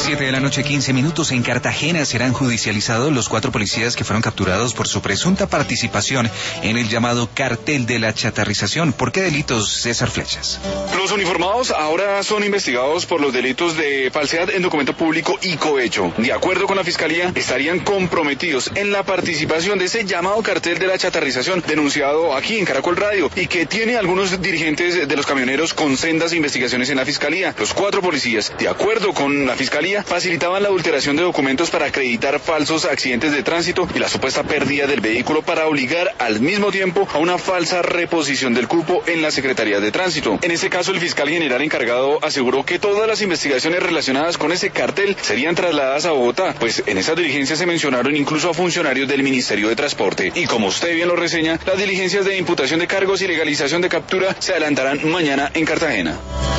7 de la noche, 15 minutos. En Cartagena serán judicializados los 4 policías que fueron capturados por su presunta participación en el llamado cartel de la chatarrización. ¿Por qué delitos, César Flechas? Los uniformados ahora son investigados por los delitos de falsedad en documento público y cohecho. De acuerdo con la Fiscalía, estarían comprometidos en la participación de ese llamado cartel de la chatarrización denunciado aquí en Caracol Radio y que tiene algunos dirigentes de los camioneros con sendas investigaciones en la Fiscalía. Los 4 policías, de acuerdo con la Fiscalía, facilitaban la adulteración de documentos para acreditar falsos accidentes de tránsito y la supuesta pérdida del vehículo para obligar al mismo tiempo a una falsa reposición del cupo en la Secretaría de Tránsito. En este caso, el fiscal general encargado aseguró que todas las investigaciones relacionadas con ese cartel serían trasladadas a Bogotá, pues en esas diligencias se mencionaron incluso a funcionarios del Ministerio de Transporte. Y como usted bien lo reseña, las diligencias de imputación de cargos y legalización de captura se adelantarán mañana en Cartagena.